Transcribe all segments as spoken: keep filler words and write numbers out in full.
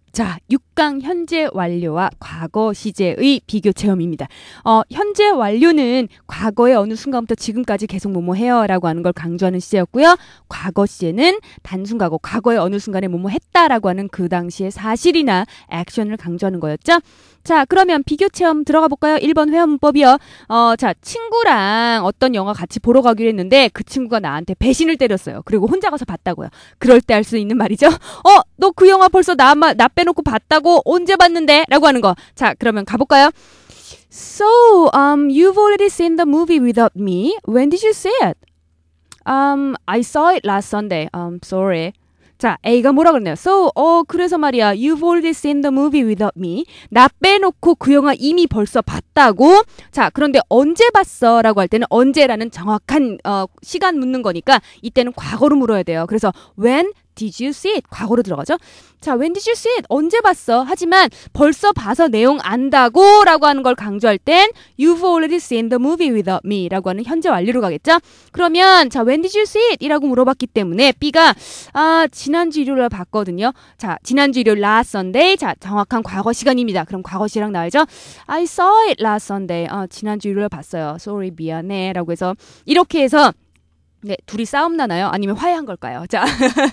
자, 육 강 현재 완료와 과거 시제의 비교 체험입니다. 어, 현재 완료는 과거의 어느 순간부터 지금까지 계속 뭐뭐 해요 라고 하는 걸 강조하는 시제였고요. 과거 시제는 단순 과거, 과거의 어느 순간에 뭐뭐 했다라고 하는 그 당시의 사실이나 액션을 강조하는 거였죠. 자, 그러면 비교 체험 들어가 볼까요? 일 번 회화 문법이요. 어, 자, 친구랑 어떤 영화 같이 보러 가기로 했는데 그 친구가 나한테 배신을 때렸어요. 그리고 혼자 가서 봤다고요. 그럴 때 할 수 있는 말이죠. 어, 너 그 영화 벌써 나, 나 빼놓고 봤다고? 언제 봤는데? 라고 하는 거. 자, 그러면 가볼까요? So, um, you've already seen the movie without me. When did you see it? Um, I saw it last Sunday. Um, sorry. 자, A가 뭐라 그러네요. So, 어, 그래서 말이야. You've already seen the movie without me. 나 빼놓고 그 영화 이미 벌써 봤다고? 자, 그런데 언제 봤어? 라고 할 때는 언제라는 정확한 어, 시간 묻는 거니까 이때는 과거로 물어야 돼요. 그래서 when did you see it? 과거로 들어가죠. 자, when did you see it? 언제 봤어? 하지만 벌써 봐서 내용 안다고 라고 하는 걸 강조할 땐 You've already seen the movie without me 라고 하는 현재 완료로 가겠죠. 그러면 자, when did you see it? 이라고 물어봤기 때문에 B가 아, 지난주 일요일에 봤거든요. 자, 지난주 일요일 last Sunday. 자, 정확한 과거 시간입니다. 그럼 과거 시랑 나와야죠. I saw it last Sunday. 아, 지난주 일요일에 봤어요. Sorry, 미안해. 라고 해서 이렇게 해서 네, 둘이 싸움 나나요? 아니면 화해한 걸까요? 자,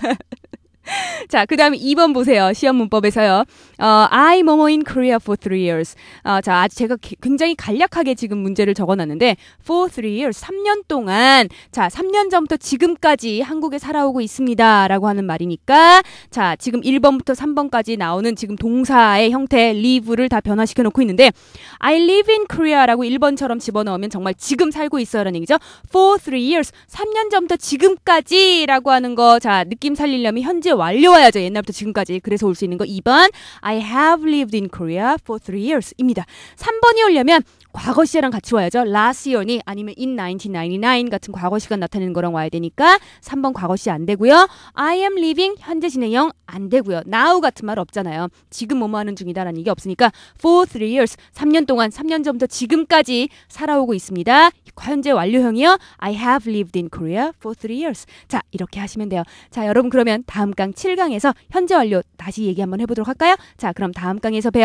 자, 그 다음에 이 번 보세요. 시험 문법에서요. 어, I 뭐뭐 in Korea for three years. 어, 자, 아주 제가 굉장히 간략하게 지금 문제를 적어놨는데 for three years, 삼 년 동안 자, 삼 년 전부터 지금까지 한국에 살아오고 있습니다. 라고 하는 말이니까 자, 지금 일 번부터 삼 번까지 나오는 지금 동사의 형태 live를 다 변화시켜 놓고 있는데 I live in Korea라고 일 번처럼 집어넣으면 정말 지금 살고 있어요 라는 얘기죠. for three years, 삼 년 전부터 지금까지 라고 하는 거 자, 느낌 살리려면 현재 완료와야죠. 옛날부터 지금까지. 그래서 올 수 있는 거 이 번 I have lived in Korea for three years 입니다. 삼 번이 오려면 과거 시제랑 같이 와야죠. last year니 아니면 in nineteen ninety-nine 같은 과거 시간 나타내는 거랑 와야 되니까 삼 번 과거 시 안 되고요. I am living 현재 진행형 안 되고요. now 같은 말 없잖아요. 지금 뭐뭐 하는 중이다라는 얘기 없으니까 for three years 삼 년 동안 삼 년 전부터 지금까지 살아오고 있습니다. 현재 완료형이요. I have lived in Korea for three years. 자, 이렇게 하시면 돼요. 자, 여러분 그러면 다음 강 칠 강에서 현재 완료 다시 얘기 한번 해보도록 할까요? 자, 그럼 다음 강에서 봬요.